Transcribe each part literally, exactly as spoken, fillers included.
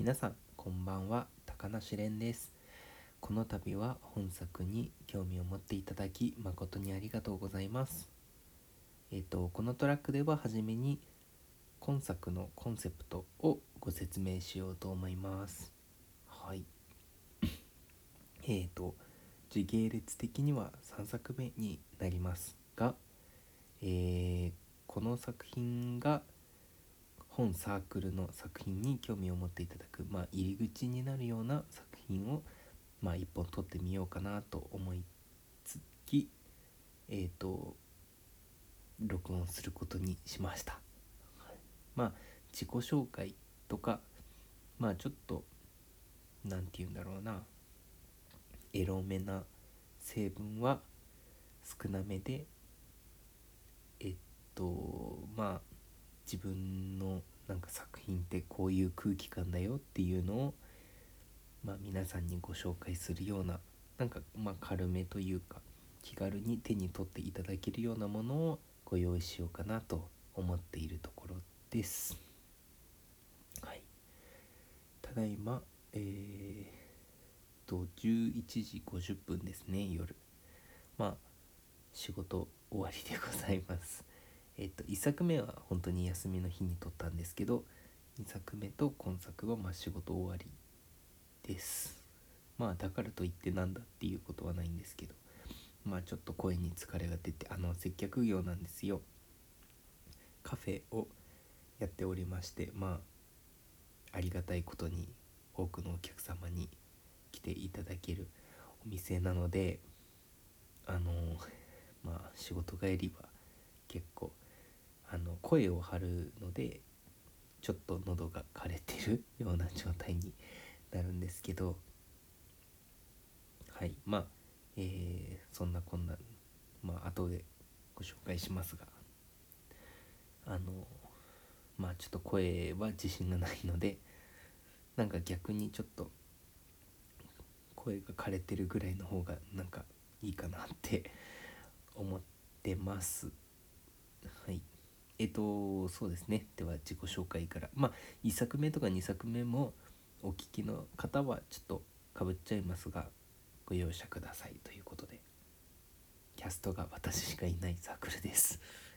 皆さんこんばんは、高梨蓮です。この度は本作に興味を持っていただき誠にありがとうございます。えっ、とこのトラックでは初めに今作のコンセプトをご説明しようと思います。はい。えっ、と時系列的にはさんさくめになりますが、えーこの作品が本サークルの作品に興味を持っていただく、まあ、入り口になるような作品を、まあ、一本撮ってみようかなと思いつき、えーと録音することにしました。まあ自己紹介とか、まあちょっとなんて言うんだろうな、エロめな成分は少なめで、えっとまあ自分のなんか作品ってこういう空気感だよっていうのを、まあ、皆さんにご紹介するような、なんかまあ軽めというか気軽に手に取っていただけるようなものをご用意しようかなと思っているところです。はい。ただいまえー、とじゅういちじごじゅっぷんですね、夜。まあ仕事終わりでございます。えっといっさくめは本当に休みの日に撮ったんですけど、にさくめと今作はまあ仕事終わりです。まあだからといってなんだっていうことはないんですけど、まあちょっと声に疲れが出て、あの接客業なんですよ。カフェをやっておりまして、まあありがたいことに多くのお客様に来ていただけるお店なので、あのまあ仕事帰りは結構あの声を張るので、ちょっと喉が枯れてるような状態になるんですけど、はい。まあ、えーそんなこんな、まあ後でご紹介しますが、あのまあちょっと声は自信がないので、なんか逆にちょっと声が枯れてるぐらいの方がなんかいいかなって思ってます。はい。えっとそうですね。では自己紹介から、まあいっさくめとかにさくめもお聞きの方はちょっとかぶっちゃいますが、ご容赦くださいということで、キャストが私しかいないサークルです。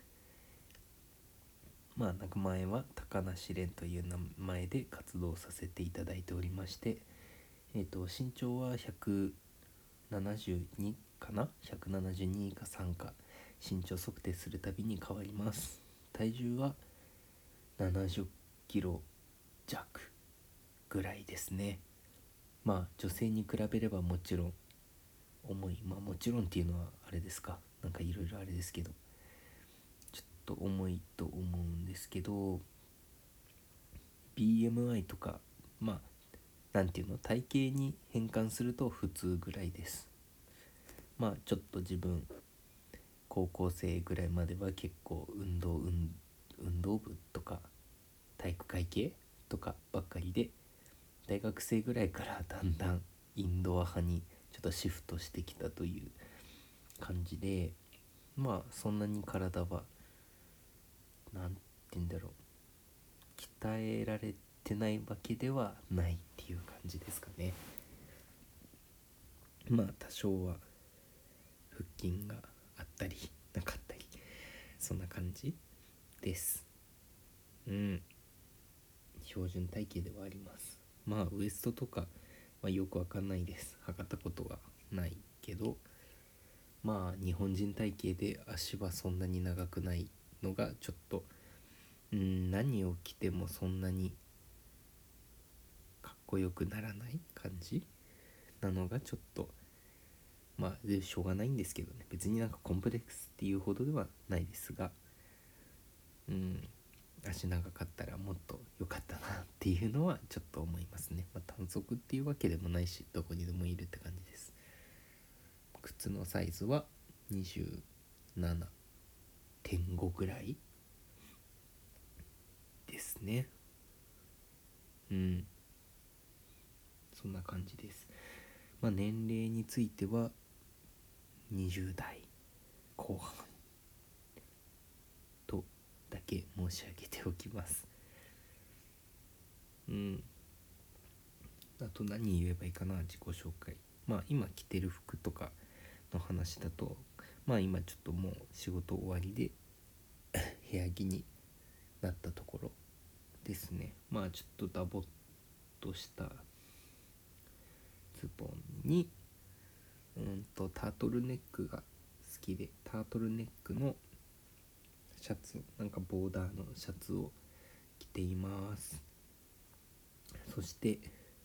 まあ名前は高梨蓮という名前で活動させていただいておりまして、えー、と身長はひゃくななじゅうにかな、ひゃくななじゅうにかさんか、身長測定するたびに変わります。体重はななじゅっキロ弱ぐらいですね。まあ女性に比べればもちろん重い、まあもちろんっていうのはあれですか、なんかいろいろあれですけど、ちょっと重いと思うんですけど、 ビーエムアイ とか、まあなんていうの、体型に変換すると普通ぐらいです。まあちょっと自分高校生ぐらいまでは結構運動運運動部とか体育会系とかばっかりで、大学生ぐらいからだんだんインドア派にちょっとシフトしてきたという感じで、まあそんなに体はなんて言うんだろう、鍛えられてないわけではないっていう感じですかね。まあ多少は腹筋があったりなかったり、そんな感じです。うん、標準体型ではあります。まあウエストとかはよくわかんないです、測ったことはないけど、まあ日本人体型で足はそんなに長くないのがちょっと、うん、何を着てもそんなにかっこよくならない感じなのがちょっと、まあでしょうがないんですけどね、別になんかコンプレックスっていうほどではないですが、うん、足長かったらもっと良かったなっていうのはちょっと思いますね。まあ、短足っていうわけでもないし、どこにでもいるって感じです。靴のサイズはにじゅうななてんごぐらいですね。うん、そんな感じです。まあ年齢についてはにじゅう代後半とだけ申し上げておきます。うん。 あと何言えばいいかな。自己紹介、まあ今着てる服とかの話だと、まあ今ちょっともう仕事終わりで部屋着になったところですね。まあちょっとダボっとしたズボンにうんとタートルネックが好きで、タートルネックのシャツ、なんかボーダーのシャツを着ています。そして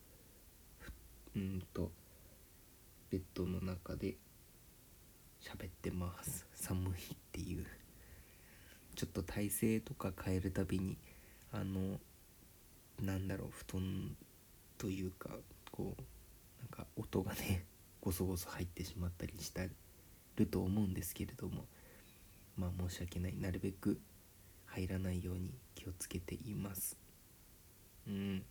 うんとベッドの中で喋ってます。寒いっていう、ちょっと体勢とか変えるたびにあのなんだろう、布団というかこうなんか音がねゴソゴソ入ってしまったりしたると思うんですけれども、まあ申し訳ない。なるべく入らないように気をつけています。うん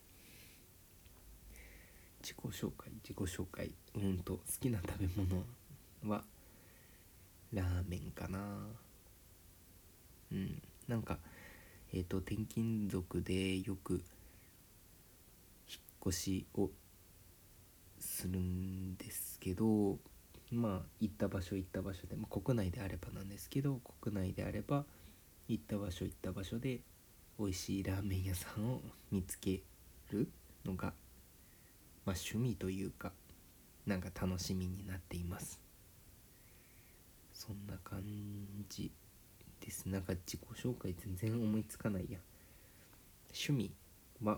自己紹介自己紹介うんと好きな食べ物はラーメンかな。うんなんかえっ、ー、と転勤族でよく引っ越しをするんですけど、まあ行った場所行った場所で、まあ、国内であればなんですけど、国内であれば行った場所行った場所で美味しいラーメン屋さんを見つけるのが、まあ、趣味というかなんか楽しみになっています。そんな感じです。なんか自己紹介全然思いつかないや。趣味は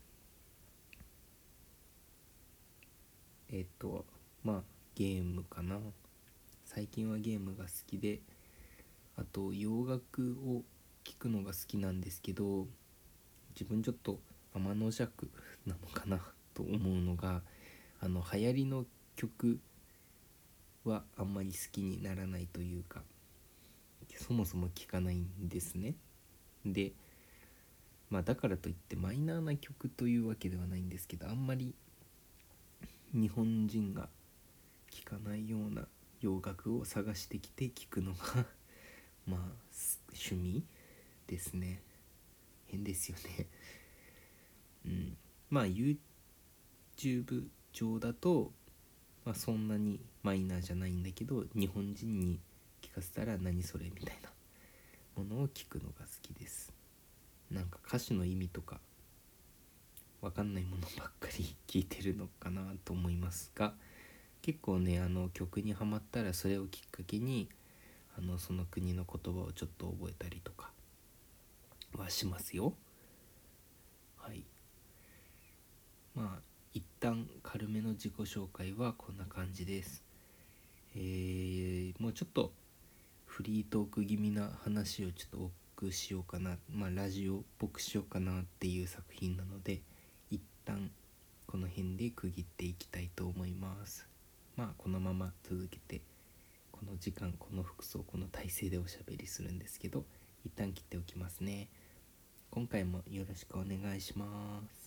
えっとまあゲームかな。最近はゲームが好きで、あと洋楽を聴くのが好きなんですけど、自分ちょっと天の弱なのかなと思うのが、あの流行りの曲はあんまり好きにならないというか、そもそも聴かないんですね。でまあだからといってマイナーな曲というわけではないんですけど、あんまり日本人が聴かないような洋楽を探してきて聴くのがまあ趣味ですね。変ですよね。うんまあ YouTube 上だと、まあ、そんなにマイナーじゃないんだけど、日本人に聞かせたら何それみたいなものを聞くのが好きです。なんか歌詞の意味とかわかんないものばっかり聞いてるのかなと思いますが、結構ねあの曲にハマったらそれをきっかけにあのその国の言葉をちょっと覚えたりとかはしますよ。はい。まあ一旦軽めの自己紹介はこんな感じです。えー、もうちょっとフリートーク気味な話をちょっと多くしようかな、まあラジオっぽくしようかなっていう作品なので、一旦この辺で区切っていきたいと思います。まあこのまま続けてこの時間この服装この体勢でおしゃべりするんですけど、一旦切っておきますね。今回もよろしくお願いします。